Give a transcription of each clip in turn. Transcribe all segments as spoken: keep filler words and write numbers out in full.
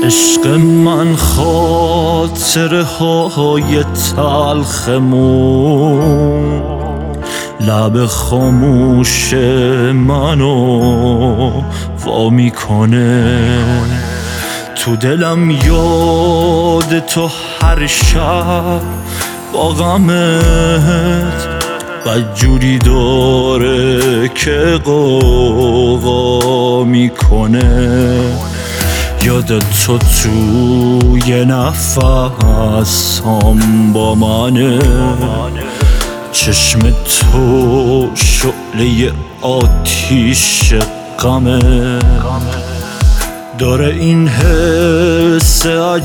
عشق من خاطره های تلخمون لب خاموش منو وا میکنه. تو دلم یاد تو هر شب با غمت بدجوری داره که قوقا میکنه. یاد تو توی نفسام با منه، چشم تو شعله آتیش غمه. داره این حس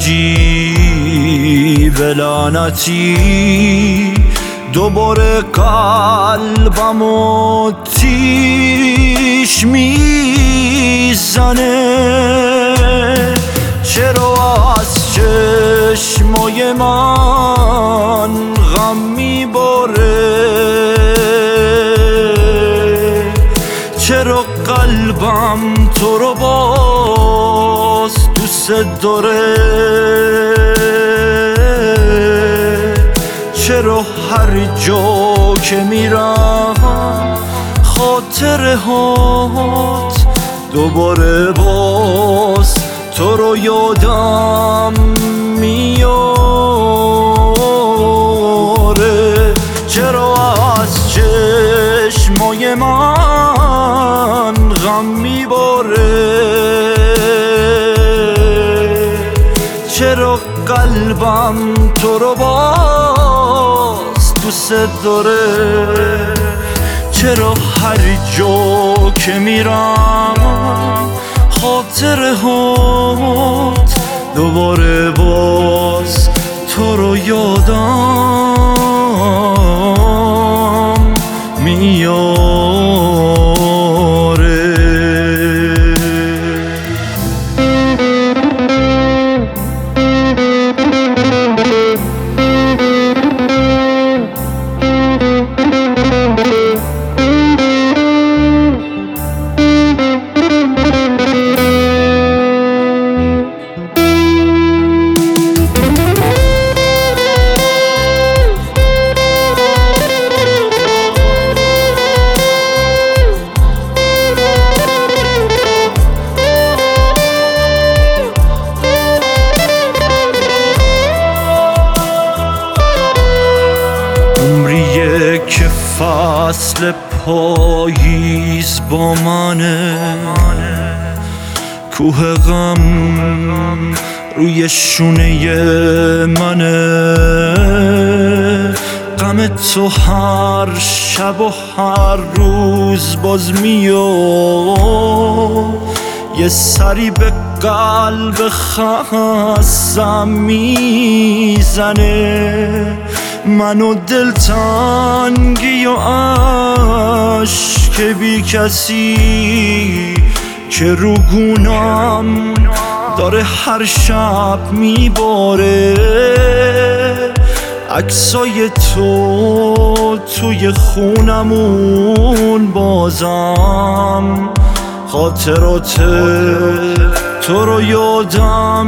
عجیب لعنتی دوباره قلبمو تیش میزنه. چرا از چشمای من غم میباره؟ چرا قلبم تو رو باز دوست داره؟ چرا هر جا که میرم خاطره هات دوباره باز تو رو یادم میاره؟ چرا از چشمای من غم میباره؟ چرا قلبم تو رو باز دوست داره؟ چرا هر جا که میرم خاطره هات دوباره باز تو رو یادم میاره. که فصل پاییز با منه، کوه غم روی شونه منه. غم تو هر شب و هر روز باز میاد، یه سری به قلب خستم میزنه. منو دلتنگی و عشق بی کسی که رو گونم داره هر شب میباره. عکسای تو توی خونمون بازم خاطرات تو رو یادم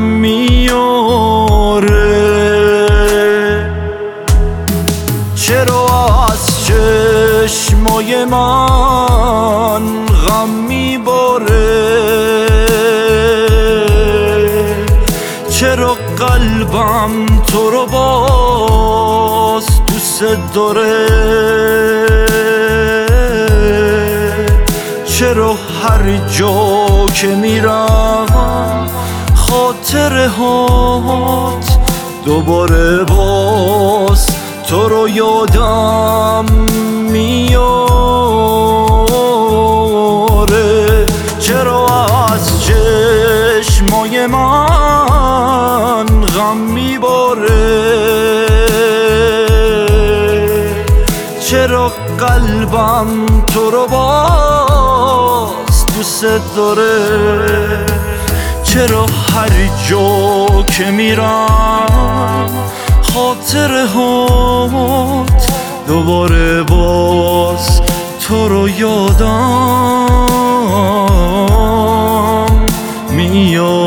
میاره. چرا از چشمای من غم میباره؟ چرا قلبم تو رو باز دوست داره؟ چرا هر جا که میرم خاطره هات دوباره باز تو رو یادم میاره؟ چرا از چشمای من غم میباره؟ چرا قلبم تو رو باز دوست داره؟ چرا هر جا که میرم خاطره هات دوباره باز تو رو یادم میاد.